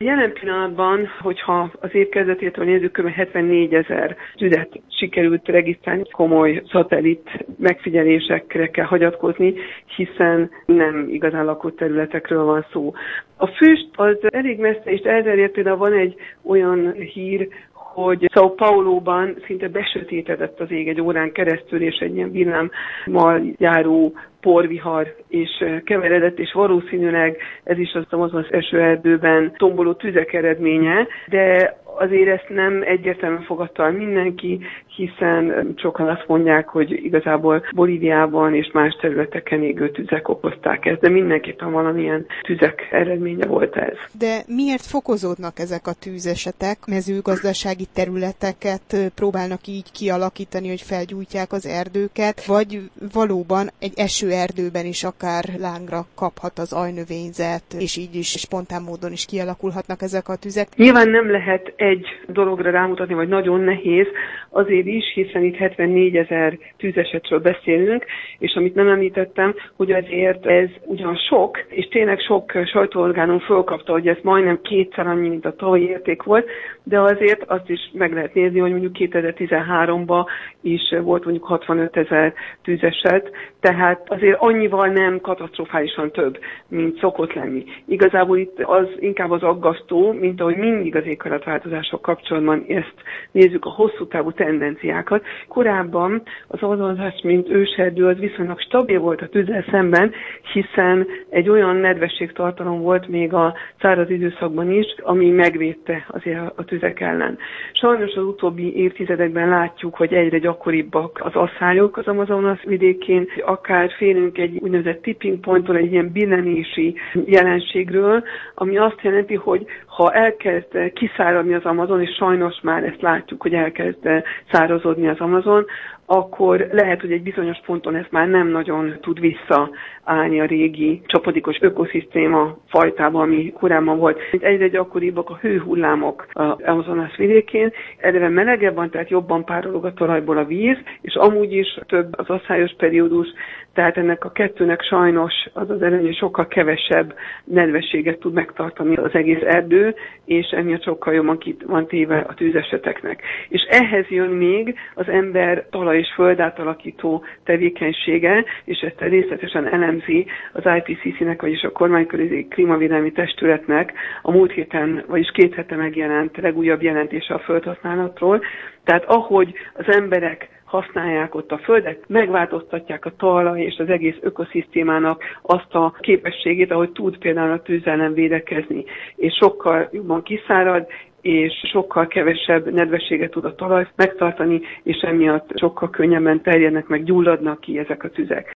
Jelen pillanatban, hogyha az év kezdetétől nézzük, kb. 74 000 tüzet sikerült regisztrálni, komoly szatellit megfigyelésekre kell hagyatkozni, hiszen nem igazán lakott területekről van szó. A füst az elég messze is elterjedt, például van egy olyan hír, hogy São Pauloban szinte besötétedett az ég egy órán keresztül, és egy ilyen villámmal járó porvihar és keveredett, és valószínűleg ez is az Amazonas esőerdőben tomboló tüzek eredménye, de azért ezt nem egyértelműen fogadta el mindenki, hiszen sokan azt mondják, hogy igazából Bolíviában és más területeken égő tüzek okozták ezt, de mindenképpen valamilyen tüzek eredménye volt ez. De miért fokozódnak ezek a tűzesetek? Mezőgazdasági területeket próbálnak így kialakítani, hogy felgyújtják az erdőket, vagy valóban egy esőerdőben is akár lángra kaphat az ajnövényzet, és így is spontán módon is kialakulhatnak ezek a tüzek? Nyilván nem lehet egy dologra rámutatni, vagy nagyon nehéz, azért is, hiszen itt 74 000 tűzesetről beszélünk, és amit nem említettem, hogy azért ez ugyan sok, és tényleg sok sajtóorgánum fölkapta, hogy ez majdnem kétszer annyi, mint a tavalyi érték volt, de azért azt is meg lehet nézni, hogy mondjuk 2013-ban is volt mondjuk 65 000 tűzeset, tehát azért annyival nem katasztrofálisan több, mint szokott lenni. Igazából itt az inkább az aggasztó, mint ahogy mindig az éghajlatváltozások kapcsolatban ezt nézzük, a hosszú távú tendenciákat. Korábban az Amazonas, mint őserdő, az viszonylag stabil volt a tűzzel szemben, hiszen egy olyan nedvességtartalom volt még a száraz időszakban is, ami megvédte azért a tüzek ellen. Sajnos az utóbbi évtizedekben látjuk, hogy egyre gyakoribbak az asszályok az Amazonas vidékén, akár félünk egy úgynevezett tipping pointtól, egy ilyen billenési jelenségről, ami azt jelenti, hogy ha elkezd kiszáradni az Amazon, és sajnos már ezt látjuk, hogy elkezd szárazodni az Amazon, akkor lehet, hogy egy bizonyos ponton ez már nem nagyon tud visszaállni a régi csapadékos ökoszisztéma fajtában, ami korábban volt. Egyre gyakoribbak a hőhullámok az Amazonas vidékén, eleve melegebb van, tehát jobban párolog a talajból a víz, és amúgy is több az asszályos periódus, tehát ennek a kettőnek sajnos az az előnye, sokkal kevesebb nedvességet tud megtartani az egész erdő, és emiatt sokkal jobban ki van téve a tűzeseteknek. És ehhez jön még az ember talaj és földátalakító tevékenysége, és ezt részletesen elemzi az IPCC-nek, vagyis a Kormányközi Klímavédelmi Testületnek a múlt héten, vagyis 2 hete megjelent legújabb jelentése a földhasználatról. Tehát ahogy az emberek használják ott a földet, megváltoztatják a talaj és az egész ökoszisztémának azt a képességét, ahogy tud például a tűz ellen védekezni, és sokkal jobban kiszárad, és sokkal kevesebb nedvességet tud a talaj megtartani, és emiatt sokkal könnyebben terjednek meg, gyulladnak ki ezek a tüzek.